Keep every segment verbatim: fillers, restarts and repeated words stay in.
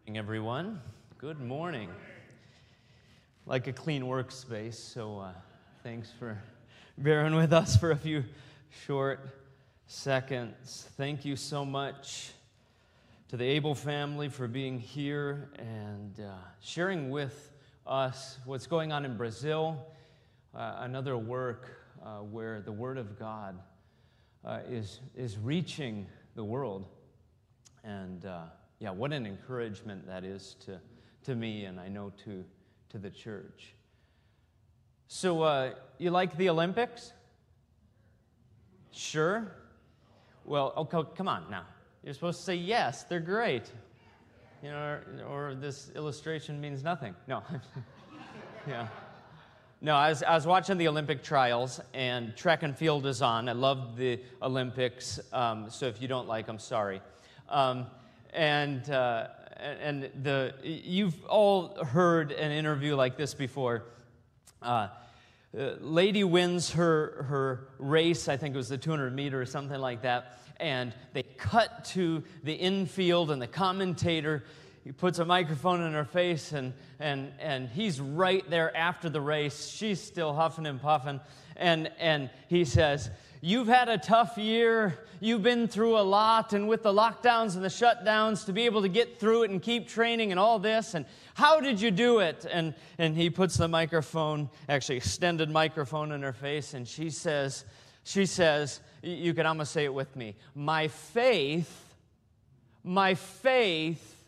Good morning, everyone. Good morning. Like a clean workspace, so uh, thanks for bearing with us for a few short seconds. Thank you so much to the Abel family for being here and uh, sharing with us what's going on in Brazil, uh, another work uh, where the Word of God uh, is, is reaching the world. And uh, yeah, what an encouragement that is to, to me, and I know to, to the church. So, uh, you like the Olympics? Sure? Well, okay, come on now. You're supposed to say yes, they're great. You know, or, or this illustration means nothing. No. yeah. No, I was, I was watching the Olympic trials, and track and field is on. I love the Olympics, um, so if you don't like them, sorry. Um, and uh, and the you've all heard an interview like this before. Uh, uh, lady wins her her race. I think it was the two hundred meter or something like that. And they cut to the infield, and the commentator, he puts a microphone in her face, and and and he's right there after the race. She's still huffing and puffing, and and he says, "You've had a tough year. You've been through a lot, and with the lockdowns and the shutdowns, to be able to get through it and keep training and all this, and how did you do it?" And, and he puts the microphone, actually extended microphone in her face, and she says, she says, you can almost say it with me, "My faith, my faith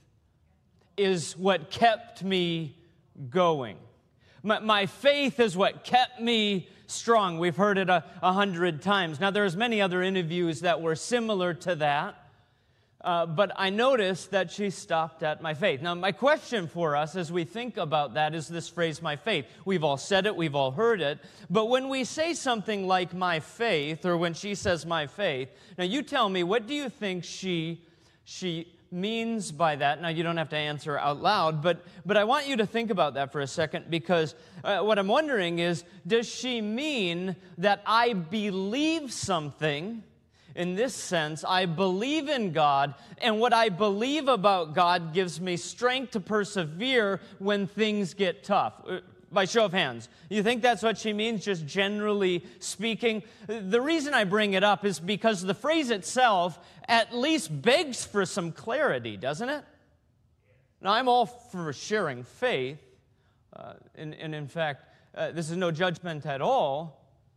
is what kept me going. My, my faith is what kept me strong." We've heard it a, a hundred times. Now, there's many other interviews that were similar to that, uh, but I noticed that she stopped at "my faith." Now, my question for us as we think about that is this phrase, "my faith." We've all said it, we've all heard it, but when we say something like "my faith," or when she says "my faith," now you tell me, what do you think she she means by that? Now, you don't have to answer out loud, but but I want you to think about that for a second, because uh, what I'm wondering is, does she mean that I believe something? In this sense, I believe in God, and what I believe about God gives me strength to persevere when things get tough. By show of hands, you think that's what she means, just generally speaking? The reason I bring it up is because the phrase itself at least begs for some clarity, doesn't it? Now, I'm all for sharing faith, uh, and, and in fact, uh, this is no judgment at all,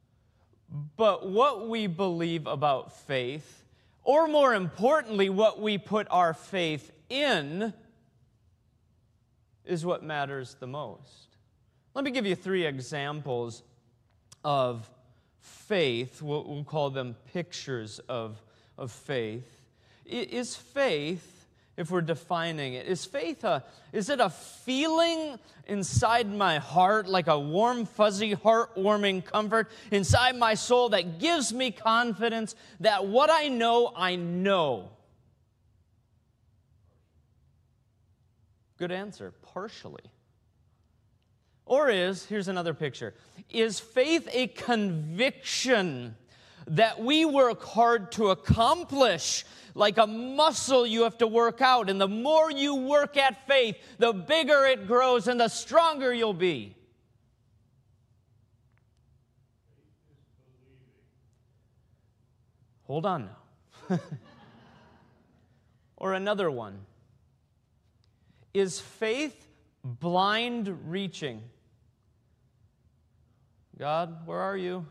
but what we believe about faith, or more importantly, what we put our faith in, is what matters the most. Let me give you three examples of faith. We'll, we'll call them pictures of, of faith. Is faith, if we're defining it, is faith a, is it a feeling inside my heart, like a warm, fuzzy, heartwarming comfort inside my soul that gives me confidence that what I know, I know? Good answer, partially. Or is, here's another picture, is faith a conviction that we work hard to accomplish, like a muscle you have to work out, and the more you work at faith, the bigger it grows and the stronger you'll be? Hold on now. Or another one. Is faith blind reaching? God, where are you?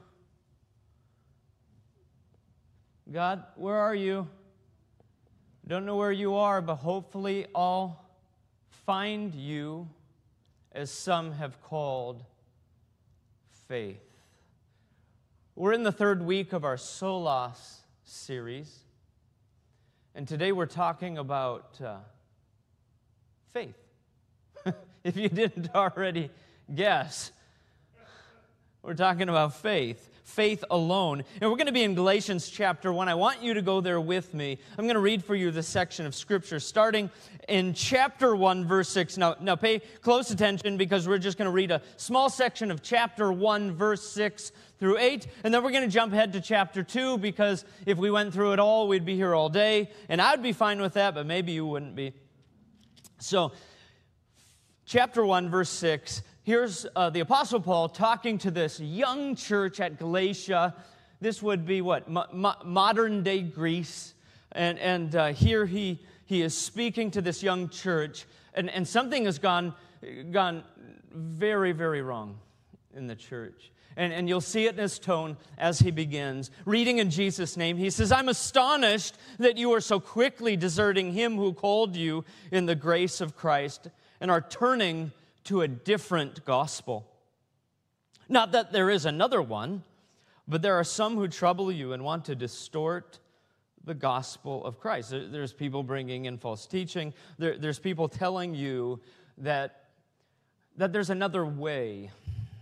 God, where are you? Don't know where you are, but hopefully I'll find you, as some have called faith. We're in the third week of our Solas series, and today we're talking about uh, faith. If you didn't already guess, we're talking about faith. Faith alone. And we're going to be in Galatians chapter one. I want you to go there with me. I'm going to read for you this section of Scripture, starting in chapter one, verse six. Now, now pay close attention, because we're just going to read a small section of chapter one, verse six through eight, and then we're going to jump ahead to chapter two, because if we went through it all, we'd be here all day, and I'd be fine with that, but maybe you wouldn't be. So, chapter one, verse six, here's uh, the Apostle Paul talking to this young church at Galatia. This would be what? Mo- mo- modern-day Greece. And, and uh, here he, he is speaking to this young church, and, and something has gone, gone very, very wrong in the church. And, and you'll see it in his tone as he begins. Reading in Jesus' name, he says, I'm astonished that you are so quickly deserting him who called you in the grace of Christ and are turning to a different gospel. Not that there is another one, but there are some who trouble you and want to distort the gospel of Christ. There, there's people bringing in false teaching. There, there's people telling you that, that there's another way.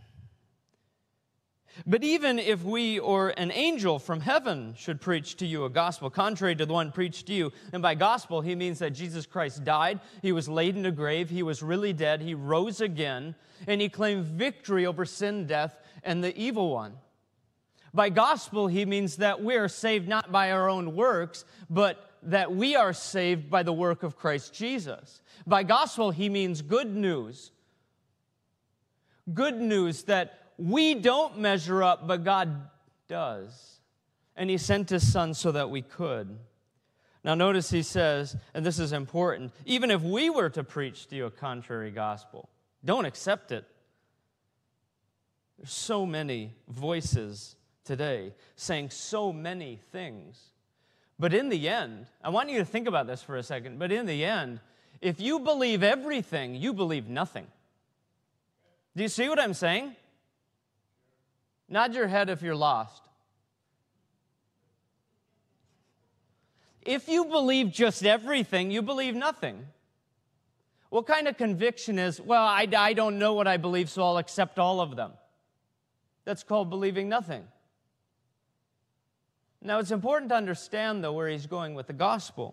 But even if we or an angel from heaven should preach to you a gospel contrary to the one preached to you, and by gospel he means that Jesus Christ died, he was laid in a grave, he was really dead, he rose again, and he claimed victory over sin, death, and the evil one. By gospel he means that we are saved not by our own works, but that we are saved by the work of Christ Jesus. By gospel he means good news. Good news that we don't measure up, but God does. And he sent his son so that we could. Now notice he says, and this is important, even if we were to preach to you a contrary gospel, don't accept it. There's so many voices today saying so many things. But in the end, I want you to think about this for a second, but in the end, if you believe everything, you believe nothing. Do you see what I'm saying? Nod your head if you're lost. If you believe just everything, you believe nothing. What kind of conviction is, well, I, I don't know what I believe, so I'll accept all of them? That's called believing nothing. Now, it's important to understand, though, where he's going with the gospel.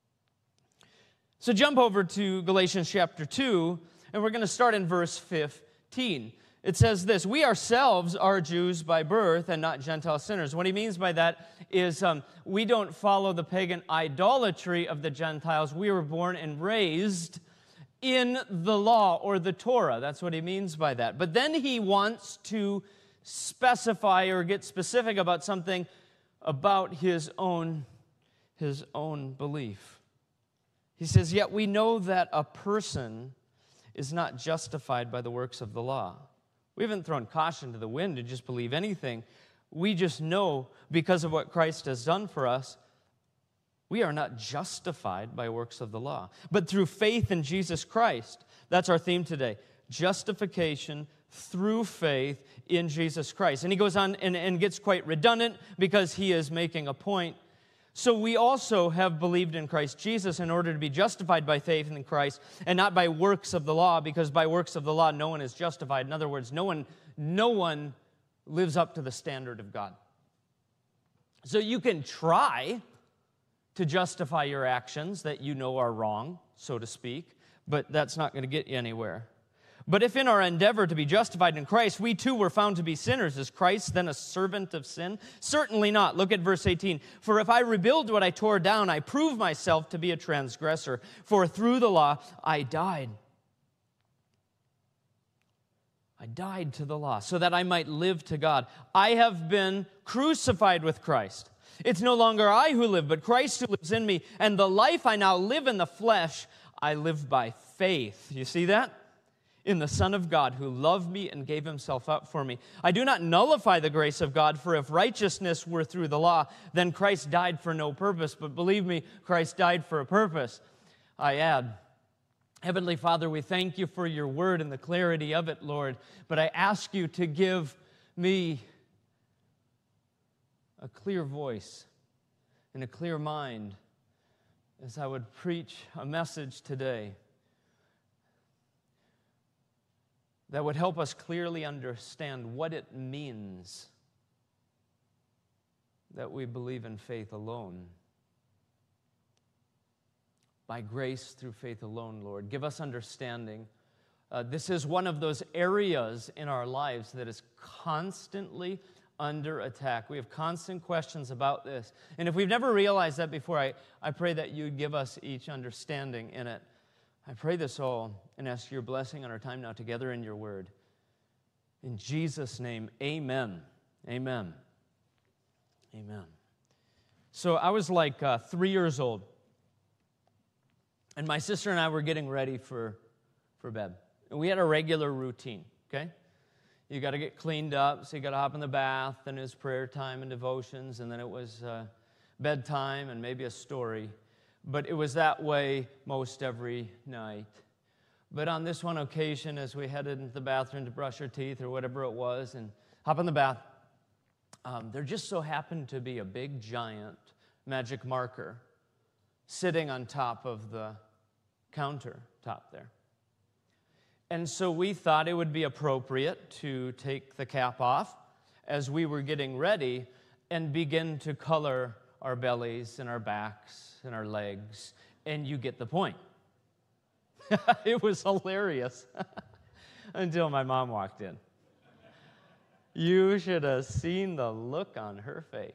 So jump over to Galatians chapter two, and we're going to start in verse fifteen. It says this, we ourselves are Jews by birth and not Gentile sinners. What he means by that is um, we don't follow the pagan idolatry of the Gentiles. We were born and raised in the law or the Torah. That's what he means by that. But then he wants to specify or get specific about something about his own, his own belief. He says, yet we know that a person is not justified by the works of the law. We haven't thrown caution to the wind to just believe anything. We just know, because of what Christ has done for us, we are not justified by works of the law, but through faith in Jesus Christ. That's our theme today. Justification through faith in Jesus Christ. And he goes on and, and gets quite redundant because he is making a point. So we also have believed in Christ Jesus in order to be justified by faith in Christ and not by works of the law, because by works of the law no one is justified. In other words, no one, no one lives up to the standard of God. So you can try to justify your actions that you know are wrong, so to speak, but that's not going to get you anywhere. But if in our endeavor to be justified in Christ, we too were found to be sinners, is Christ then a servant of sin? Certainly not. Look at verse eighteen. For if I rebuild what I tore down, I prove myself to be a transgressor. For through the law I died. I died to the law so that I might live to God. I have been crucified with Christ. It's no longer I who live, but Christ who lives in me. And the life I now live in the flesh, I live by faith. You see that? In the Son of God who loved me and gave himself up for me. I do not nullify the grace of God, for if righteousness were through the law, then Christ died for no purpose. But believe me, Christ died for a purpose. I add, Heavenly Father, we thank you for your word and the clarity of it, Lord. But I ask you to give me a clear voice and a clear mind as I would preach a message today that would help us clearly understand what it means that we believe in faith alone. By grace through faith alone, Lord. Give us understanding. Uh, this is one of those areas in our lives that is constantly under attack. We have constant questions about this. And if we've never realized that before, I, I pray that you'd give us each understanding in it. I pray this all and ask your blessing on our time now together in your word. In Jesus' name, amen. Amen. Amen. So I was like uh, three years old, and my sister and I were getting ready for, for bed. And we had a regular routine, okay? You got to get cleaned up, so you got to hop in the bath, and it was prayer time and devotions, and then it was uh, bedtime and maybe a story. But it was that way most every night. But on this one occasion, as we headed into the bathroom to brush our teeth or whatever it was and hop in the bath, um, there just so happened to be a big, giant magic marker sitting on top of the countertop there. And so we thought it would be appropriate to take the cap off as we were getting ready and begin to color our bellies and our backs and our legs, and you get the point. It was hilarious until my mom walked in. You should have seen the look on her face.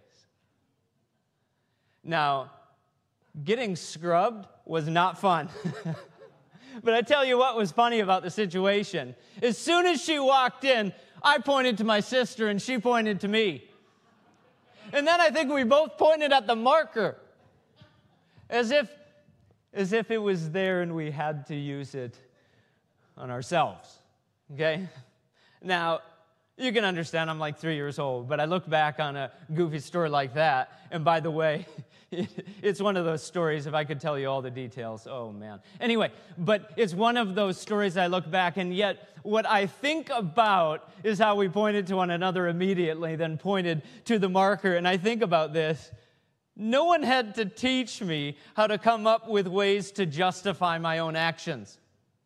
Now, getting scrubbed was not fun. But I tell you what was funny about the situation. As soon as she walked in, I pointed to my sister and she pointed to me. And then I think we both pointed at the marker as if, as if it was there and we had to use it on ourselves. Okay? Now, you can understand I'm like three years old, but I look back on a goofy story like that, and by the way, it's one of those stories, if I could tell you all the details, oh man. Anyway, but it's one of those stories I look back, and yet what I think about is how we pointed to one another immediately, then pointed to the marker, and I think about this. No one had to teach me how to come up with ways to justify my own actions.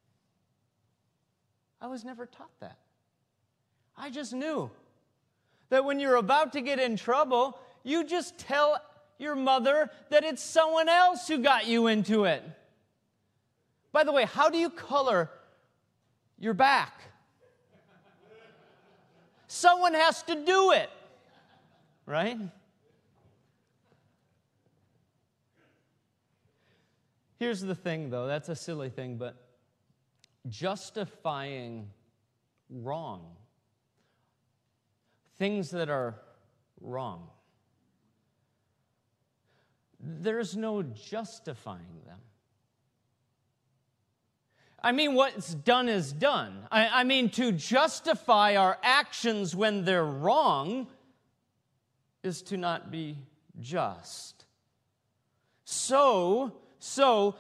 I was never taught that. I just knew that when you're about to get in trouble, you just tell your mother that it's someone else who got you into it. By the way, how do you color your back? Someone has to do it, right? Here's the thing, though. That's a silly thing, but justifying wrong, things that are wrong, there's no justifying them. I mean, what's done is done. I, I mean, to justify our actions when they're wrong is to not be just. So, so,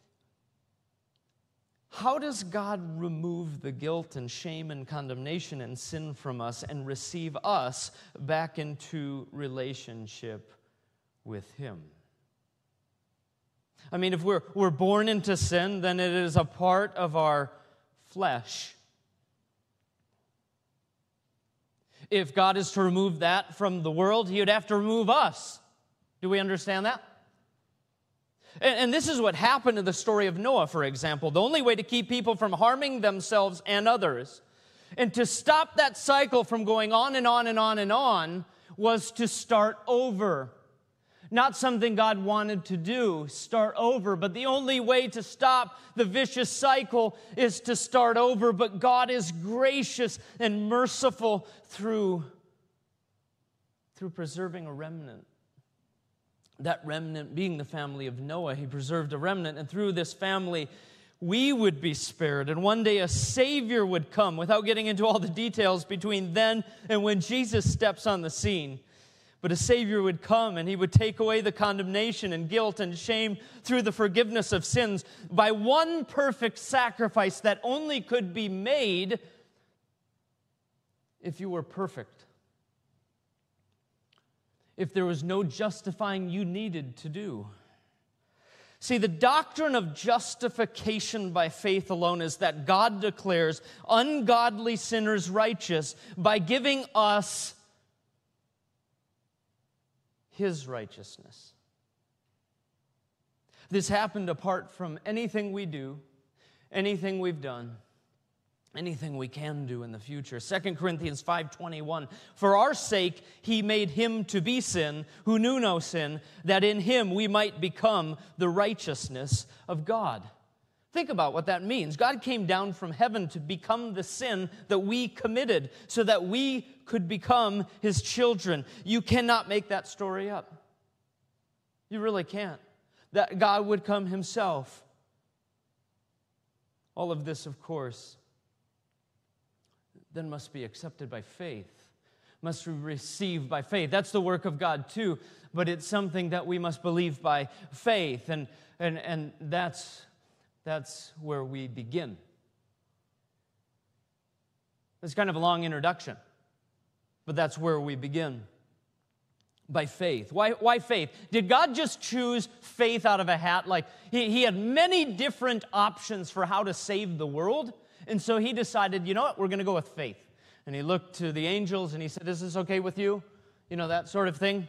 how does God remove the guilt and shame and condemnation and sin from us and receive us back into relationship with Him? I mean, if we're, we're born into sin, then it is a part of our flesh. If God is to remove that from the world, He would have to remove us. Do we understand that? And, and this is what happened in the story of Noah, for example. The only way to keep people from harming themselves and others, and to stop that cycle from going on and on and on and on, was to start over. Not something God wanted to do, start over. But the only way to stop the vicious cycle is to start over. But God is gracious and merciful through, through preserving a remnant. That remnant being the family of Noah. He preserved a remnant, and through this family, we would be spared. And one day a Savior would come, without getting into all the details between then and when Jesus steps on the scene. But a Savior would come, and He would take away the condemnation and guilt and shame through the forgiveness of sins by one perfect sacrifice that only could be made if you were perfect. If there was no justifying you needed to do. See, the doctrine of justification by faith alone is that God declares ungodly sinners righteous by giving us His righteousness. This happened apart from anything we do, anything we've done, anything we can do in the future. Second Corinthians five twenty-one, for our sake He made Him to be sin, who knew no sin, that in Him we might become the righteousness of God. Think about what that means. God came down from heaven to become the sin that we committed so that we could become his children. You cannot make that story up. You really can't. That God would come himself. All of this, of course, then must be accepted by faith, must be received by faith. That's the work of God too, but it's something that we must believe by faith, and and and that's that's where we begin. It's kind of a long introduction, but that's where we begin. By faith. Why, why faith? Did God just choose faith out of a hat? Like, he, he had many different options for how to save the world, and so he decided, you know what, we're going to go with faith. And he looked to the angels and he said, is this okay with you? You know, that sort of thing.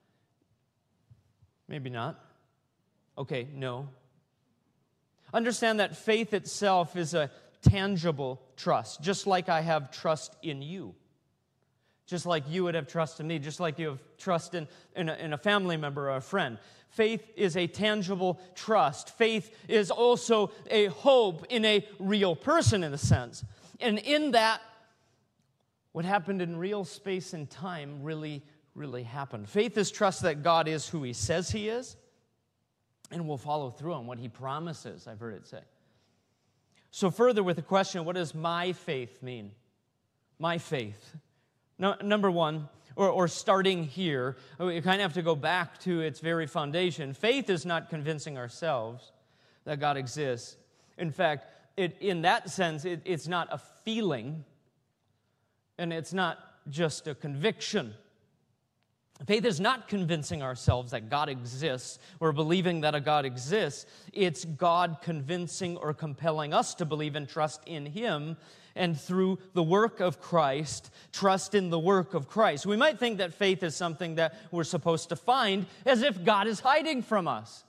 Maybe not. Okay, no. Understand that faith itself is a tangible trust, just like I have trust in you. Just like you would have trust in me, just like you have trust in, in, a, in a family member or a friend. Faith is a tangible trust. Faith is also a hope in a real person, in a sense. And in that, what happened in real space and time really, really happened. Faith is trust that God is who he says he is, and will follow through on what he promises, I've heard it say. So further with the question, what does my faith mean? My faith. No, number one, or, or starting here, we kind of have to go back to its very foundation. Faith is not convincing ourselves that God exists. In fact, it, in that sense, it, it's not a feeling, and it's not just a conviction. Faith is not convincing ourselves that God exists or believing that a God exists. It's God convincing or compelling us to believe and trust in him, and through the work of Christ, trust in the work of Christ. We might think that faith is something that we're supposed to find as if God is hiding from us.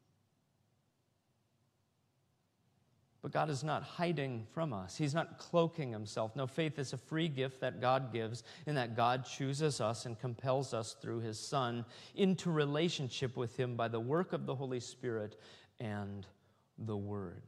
But God is not hiding from us. He's not cloaking himself. No, faith is a free gift that God gives, and that God chooses us and compels us through his Son into relationship with him by the work of the Holy Spirit and the Word.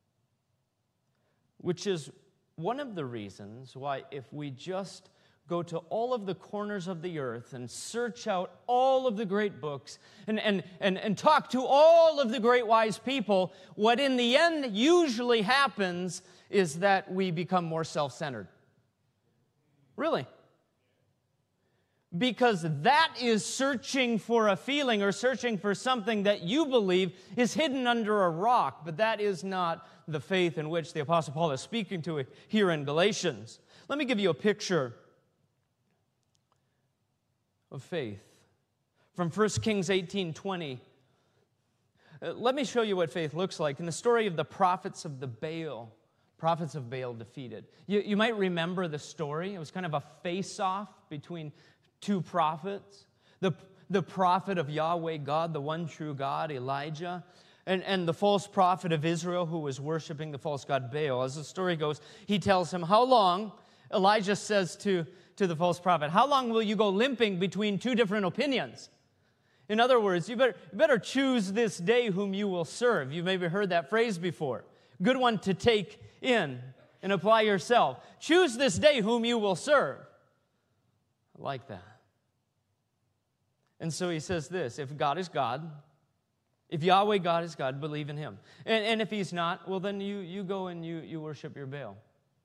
Which is one of the reasons why if we just go to all of the corners of the earth and search out all of the great books and, and, and, and talk to all of the great wise people, what in the end usually happens is that we become more self-centered. Really. Because that is searching for a feeling or searching for something that you believe is hidden under a rock, but that is not the faith in which the Apostle Paul is speaking to here in Galatians. Let me give you a picture of faith from First Kings eighteen twenty. Uh, let me show you what faith looks like in the story of the prophets of the Baal. Prophets of Baal defeated. You, you might remember the story. It was kind of a face-off between two prophets. The, the prophet of Yahweh God, the one true God, Elijah, and, and the false prophet of Israel who was worshiping the false god Baal. As the story goes, he tells him, how long, Elijah says to, to the false prophet, how long will you go limping between two different opinions? In other words, you better, you better choose this day whom you will serve. You've maybe heard that phrase before. Good one to take in and apply yourself. Choose this day whom you will serve. I like that. And so he says this, if God is God, if Yahweh God is God, believe in him. And, and if he's not, well then you, you go and you, you worship your Baal.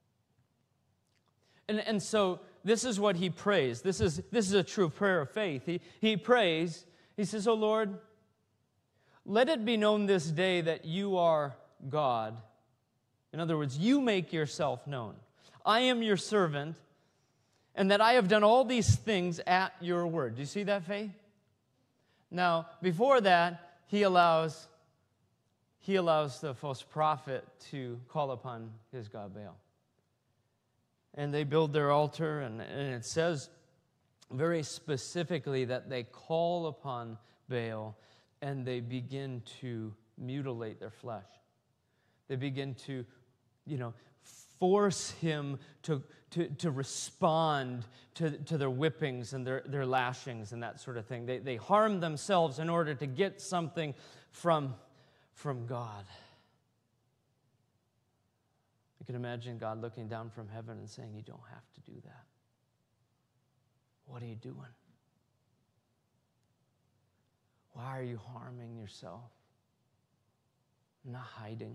And, and so this is what he prays. This is, this is a true prayer of faith. He, he prays, he says, oh Lord, let it be known this day that you are God. In other words, you make yourself known. I am your servant, and that I have done all these things at your word. Do you see that faith? Now, before that, he allows, he allows the false prophet to call upon his god Baal. And they build their altar, and, and it says very specifically that they call upon Baal, and they begin to mutilate their flesh. They begin to, you know, force him to, to, to respond to, to their whippings and their, their lashings and that sort of thing. They, they harm themselves in order to get something from, from God. can imagine God looking down from heaven and saying, you don't have to do that. What are you doing? Why are you harming yourself? I'm not hiding.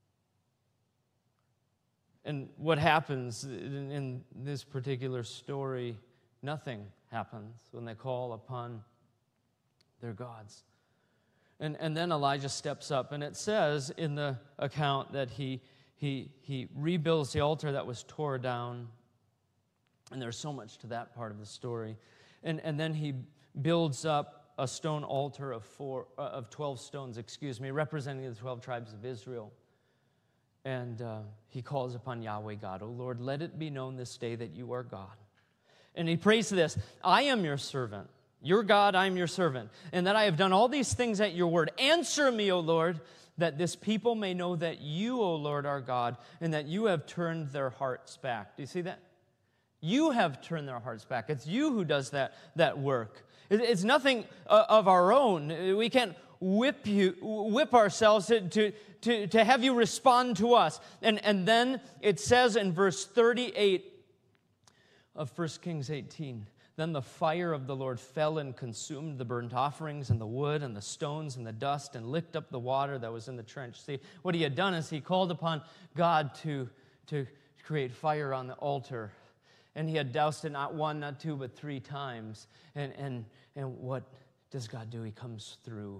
And what happens in, in this particular story, nothing happens when they call upon their gods. And, and then Elijah steps up, and it says in the account that he, he, he rebuilds the altar that was torn down. And there's so much to that part of the story. And, and then he builds up a stone altar of four uh, of twelve stones, excuse me, representing the twelve tribes of Israel. And uh, he calls upon Yahweh God, O Lord, let it be known this day that you are God. And he prays this, I am your servant. Your God, I am your servant. And that I have done all these things at your word. Answer me, O Lord, that this people may know that you, O Lord, are God, and that you have turned their hearts back. Do you see that? You have turned their hearts back. It's you who does that, that work. It's nothing of our own. We can't whip you, whip ourselves to, to, to, to have you respond to us. And, and then it says in verse thirty-eight of First Kings eighteen, then the fire of the Lord fell and consumed the burnt offerings and the wood and the stones and the dust and licked up the water that was in the trench. See, what he had done is he called upon God to, to create fire on the altar. And he had doused it not one, not two, but three times. And, and, and what does God do? He comes through.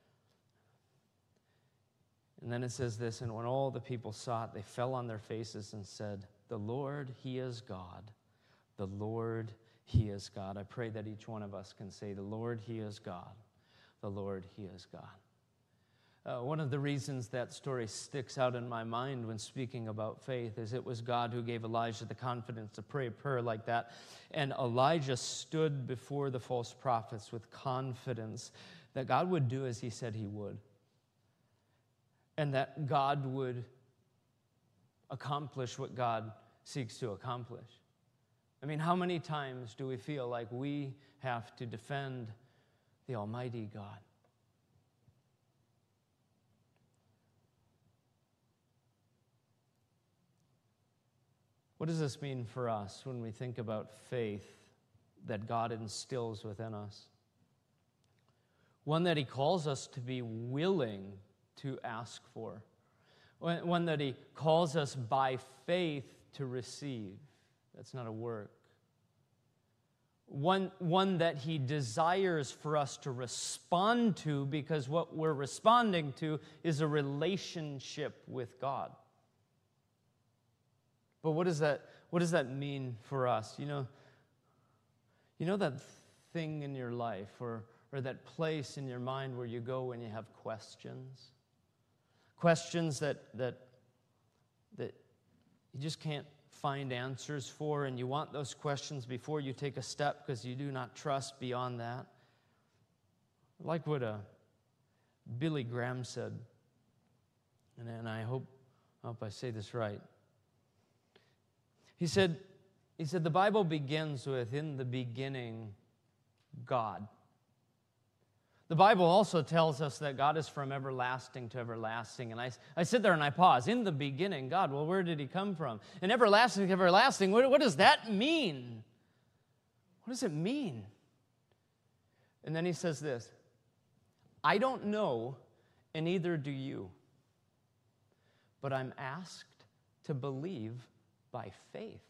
And then it says this, and when all the people saw it, they fell on their faces and said, the Lord, he is God. The Lord, he is God. I pray that each one of us can say, the Lord, he is God. The Lord, he is God. Uh, one of the reasons that story sticks out in my mind when speaking about faith is it was God who gave Elijah the confidence to pray a prayer like that. And Elijah stood before the false prophets with confidence that God would do as he said he would. And that God would accomplish what God seeks to accomplish. I mean, how many times do we feel like we have to defend the Almighty God? What does this mean for us when we think about faith that God instills within us? One that he calls us to be willing to ask for. One that he calls us by faith to receive. That's not a work. One, one that he desires for us to respond to because what we're responding to is a relationship with God. But what does that what does that mean for us? You know, you know that thing in your life or, or that place in your mind where you go when you have questions? Questions that that that you just can't find answers for, and you want those questions before you take a step because you do not trust beyond that. Like what uh, Billy Graham said, and, and I hope, I hope I say this right. He said, he said, the Bible begins with, in the beginning, God. The Bible also tells us that God is from everlasting to everlasting. And I, I sit there and I pause. In the beginning, God, well, where did he come from? And everlasting to everlasting, what, what does that mean? What does it mean? And then he says this, I don't know, and neither do you. But I'm asked to believe by faith.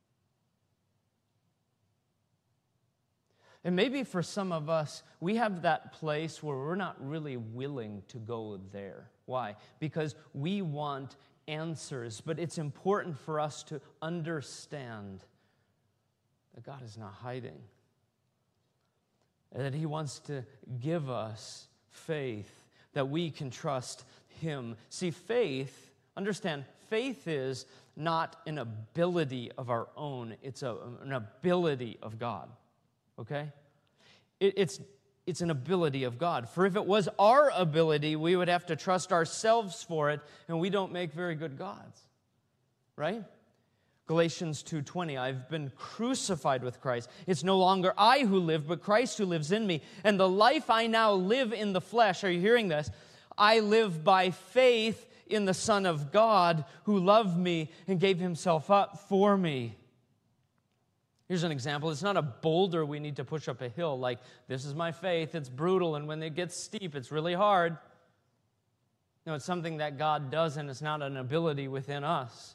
And maybe for some of us, we have that place where we're not really willing to go there. Why? Because we want answers, but it's important for us to understand that God is not hiding, and that he wants to give us faith, that we can trust him. See, faith, understand, faith is not an ability of our own. It's a, an ability of God, okay? It, it's, it's an ability of God. For if it was our ability, we would have to trust ourselves for it, and we don't make very good gods, right? Galatians two twenty, I've been crucified with Christ. It's no longer I who live, but Christ who lives in me. And the life I now live in the flesh, are you hearing this? I live by faith in the Son of God who loved me and gave himself up for me. Here's an example. It's not a boulder we need to push up a hill, like, this is my faith, it's brutal, and when it gets steep, it's really hard. No, it's something that God does, and it's not an ability within us.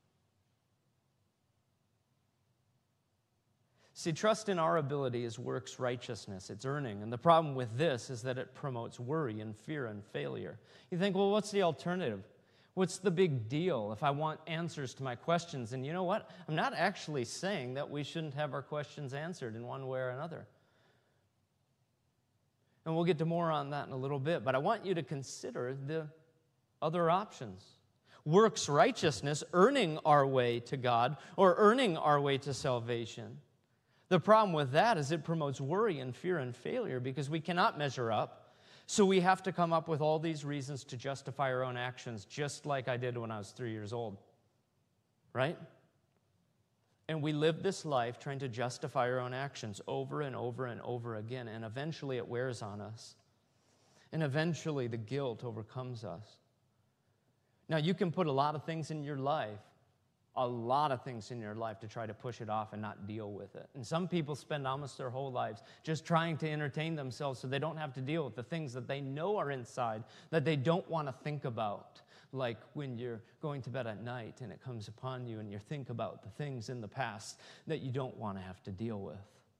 See, trust in our ability is works righteousness. It's earning. And the problem with this is that it promotes worry and fear and failure. You think, well, what's the alternative? What's the big deal if I want answers to my questions? And you know what? I'm not actually saying that we shouldn't have our questions answered in one way or another. And we'll get to more on that in a little bit. But I want you to consider the other options. Works righteousness, earning our way to God or earning our way to salvation. The problem with that is it promotes worry and fear and failure because we cannot measure up. So we have to come up with all these reasons to justify our own actions, just like I did when I was three years old. Right? And we live this life trying to justify our own actions over and over and over again, and eventually it wears on us. And eventually the guilt overcomes us. Now, you can put a lot of things in your life a lot of things in your life to try to push it off and not deal with it. And some people spend almost their whole lives just trying to entertain themselves so they don't have to deal with the things that they know are inside that they don't want to think about. Like when you're going to bed at night and it comes upon you and you think about the things in the past that you don't want to have to deal with.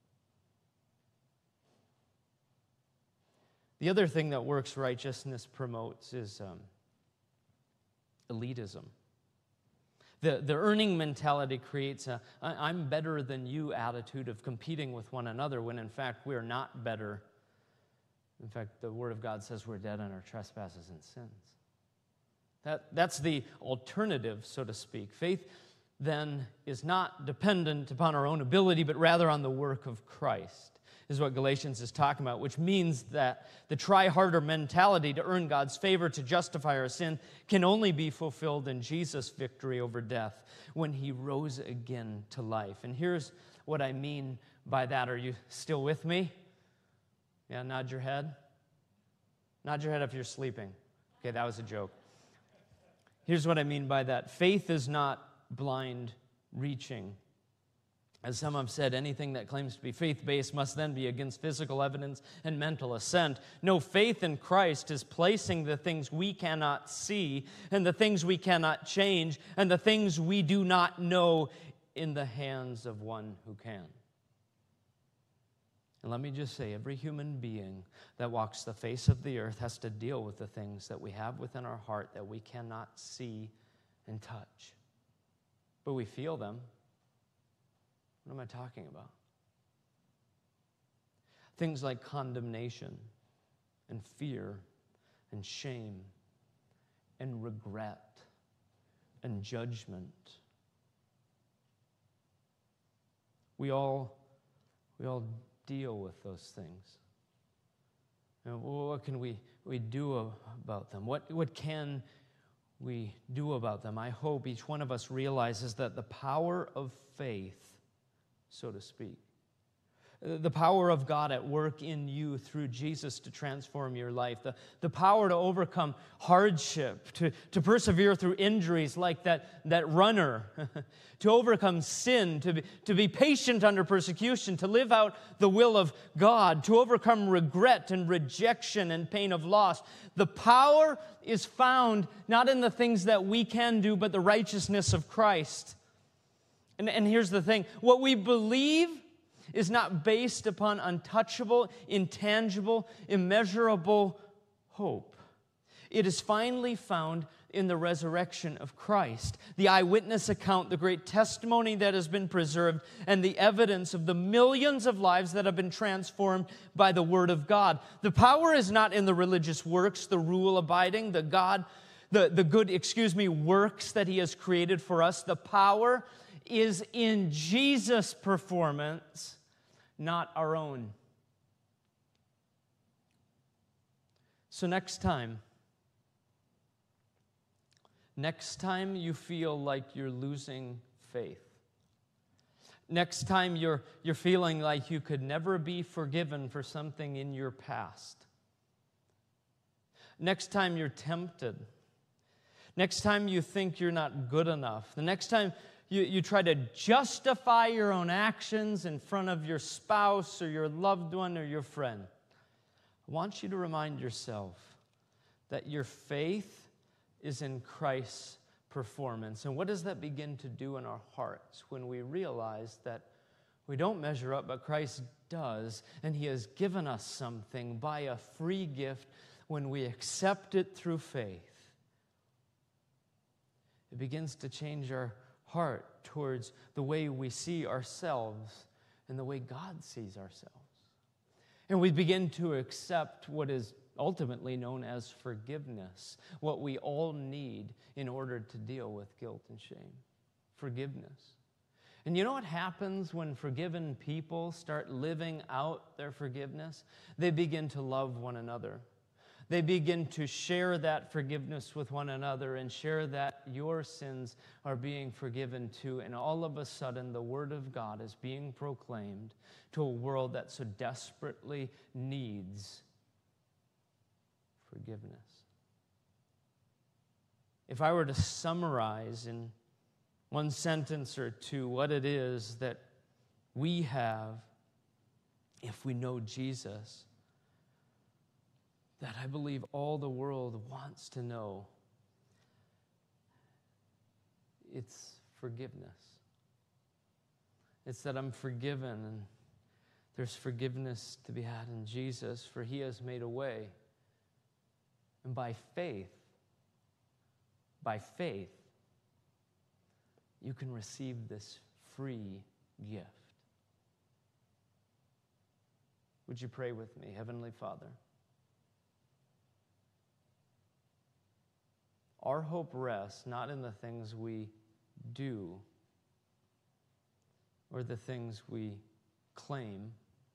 The other thing that works righteousness promotes is um, elitism. The, the earning mentality creates a I'm better than you attitude of competing with one another when in fact we're not better. In fact, the Word of God says we're dead in our trespasses and sins. That, that's the alternative, so to speak. Faith then is not dependent upon our own ability, but rather on the work of Christ, is what Galatians is talking about, which means that the try-harder mentality to earn God's favor, to justify our sin, can only be fulfilled in Jesus' victory over death when he rose again to life. And here's what I mean by that. Are you still with me? Yeah, nod your head. Nod your head if you're sleeping. Okay, that was a joke. Here's what I mean by that. Faith is not blind reaching. As some have said, anything that claims to be faith-based must then be against physical evidence and mental assent. No, faith in Christ is placing the things we cannot see and the things we cannot change and the things we do not know in the hands of one who can. And let me just say, every human being that walks the face of the earth has to deal with the things that we have within our heart that we cannot see and touch. But we feel them. What am I talking about? Things like condemnation and fear and shame and regret and judgment. We all, we all deal with those things. And what can we, we do about them? What, what can we do about them? I hope each one of us realizes that the power of faith, so to speak, the power of God at work in you through Jesus to transform your life, the, the power to overcome hardship, to, to persevere through injuries like that, that runner, to overcome sin, to be, to be patient under persecution, to live out the will of God, to overcome regret and rejection and pain of loss. The power is found not in the things that we can do, but the righteousness of Christ. And, and here's the thing, what we believe is not based upon untouchable, intangible, immeasurable hope. It is finally found in the resurrection of Christ, the eyewitness account, the great testimony that has been preserved, and the evidence of the millions of lives that have been transformed by the Word of God. The power is not in the religious works, the rule abiding, the God, the, the good, excuse me, works that He has created for us. The power is in Jesus' performance, not our own. So next time, next time you feel like you're losing faith, next time you're, you're feeling like you could never be forgiven for something in your past, next time you're tempted, Next time you think you're not good enough, the next time you, you try to justify your own actions in front of your spouse or your loved one or your friend, I want you to remind yourself that your faith is in Christ's performance. And what does that begin to do in our hearts when we realize that we don't measure up, but Christ does, and He has given us something by a free gift when we accept it through faith? It begins to change our heart towards the way we see ourselves and the way God sees ourselves. And we begin to accept what is ultimately known as forgiveness, what we all need in order to deal with guilt and shame. Forgiveness. And you know what happens when forgiven people start living out their forgiveness? They begin to love one another. They begin to share that forgiveness with one another and share that your sins are being forgiven too. And all of a sudden, the Word of God is being proclaimed to a world that so desperately needs forgiveness. If I were to summarize in one sentence or two what it is that we have if we know Jesus, that I believe all the world wants to know, it's forgiveness. It's that I'm forgiven, and there's forgiveness to be had in Jesus, for He has made a way. And by faith, by faith, you can receive this free gift. Would you pray with me? Heavenly Father, our hope rests not in the things we do or the things we claim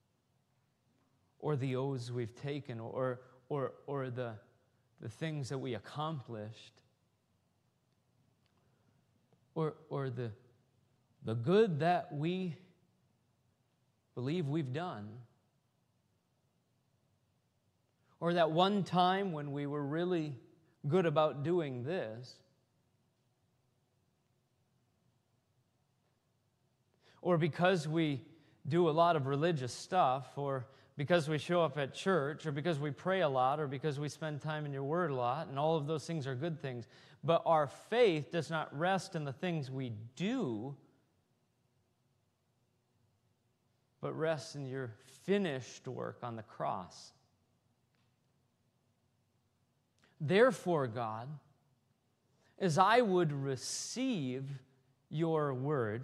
or the oaths we've taken or, or, or the, the things that we accomplished or, or the, the good that we believe we've done, or that one time when we were really good about doing this, or because we do a lot of religious stuff, or because we show up at church, or because we pray a lot, or because we spend time in your word a lot, and all of those things are good things. But our faith does not rest in the things we do, but rests in your finished work on the cross. Therefore, God, as I would receive your word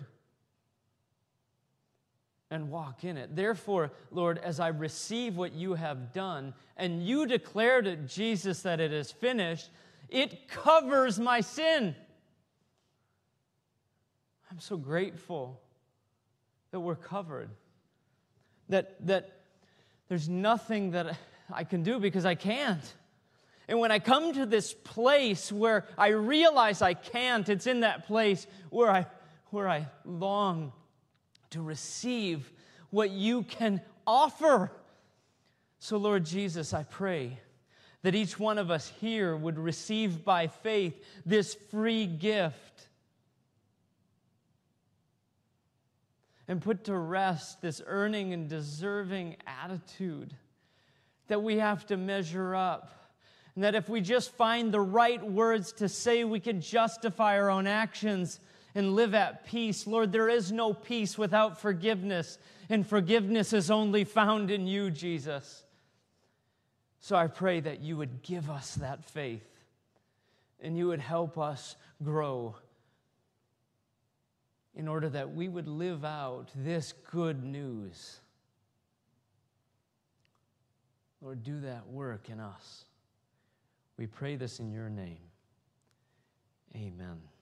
and walk in it, therefore, Lord, as I receive what you have done, and you declared it, Jesus, that it is finished, it covers my sin. I'm so grateful that we're covered, that, that there's nothing that I can do because I can't. And when I come to this place where I realize I can't, it's in that place where I, where I long to receive what you can offer. So, Lord Jesus, I pray that each one of us here would receive by faith this free gift and put to rest this earning and deserving attitude that we have to measure up. And that if we just find the right words to say, we can justify our own actions and live at peace. Lord, there is no peace without forgiveness, and forgiveness is only found in you, Jesus. So I pray that you would give us that faith, and you would help us grow in order that we would live out this good news. Lord, do that work in us. We pray this in your name. Amen.